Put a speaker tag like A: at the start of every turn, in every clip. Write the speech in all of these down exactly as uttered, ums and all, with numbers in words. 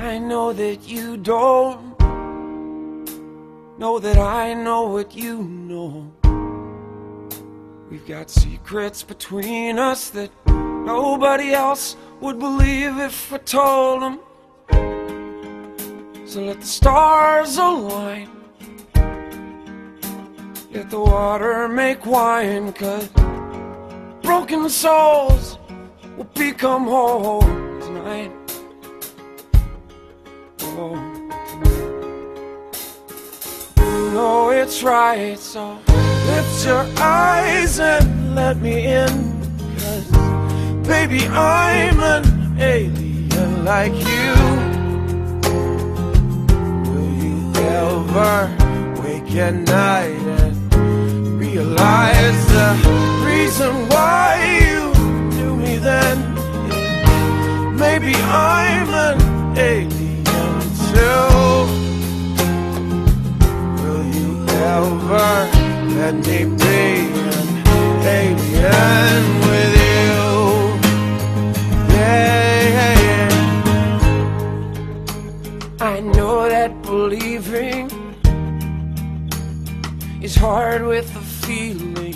A: I know that you don't know that I know what you know. We've got secrets between us that nobody else would believe if I told them. So let the stars align, let the water make wine, 'cause broken souls will become whole tonight. Oh, you know it's right, so lift your eyes and let me in, 'cause baby, I'm an alien like you. Will you ever wake at night and realize the reason why you knew me then? Maybe I'm an alien too. Will you ever let me be an alien with you? Yeah, yeah, yeah. I know that believing is hard with the feeling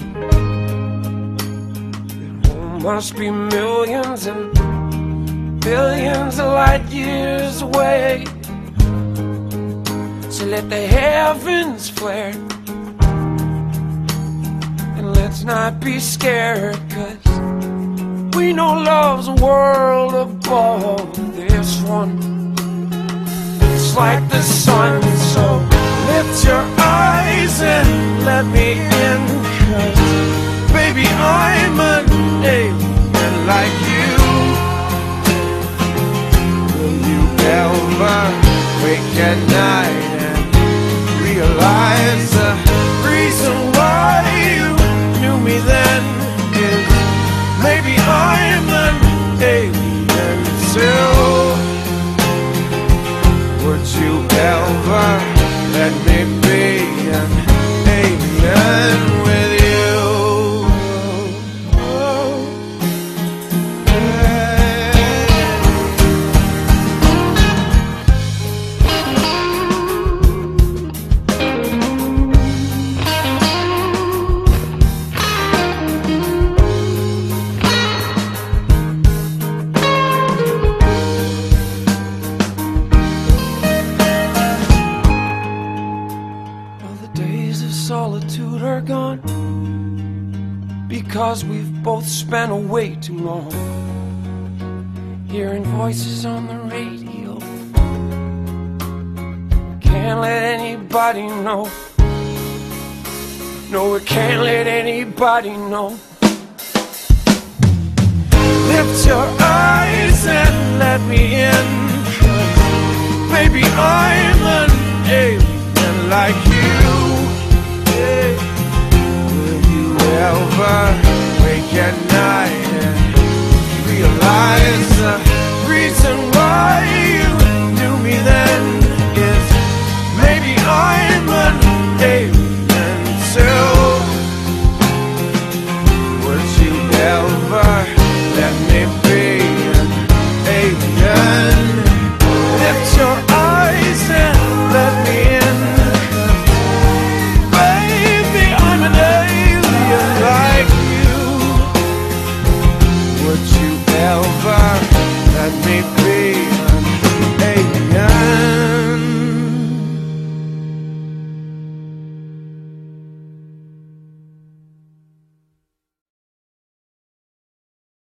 A: that home must be millions and billions of light years away. So let the heavens flare, and let's not be scared, 'cause we know love's a world above this one. It's like the sun, so lift your eyes and let me in, 'cause baby, I'm an alien like you. Will you ever wake at night and realize the reason why you knew me then is maybe I'm an alien too? Would you ever let me be an alien with you? Oh, yeah. Solitude are gone, because we've both spent way too long hearing voices on the radio. Can't let anybody know. No, we can't let anybody know. Lift your eyes and let me in, 'cause baby, I'm an alien like you. Will you ever wake at night and realize the reason why you knew me then is maybe I'm an alien too? Would you ever let me be an alien? Lift your eyes and let me in. Would you ever let me be an alien?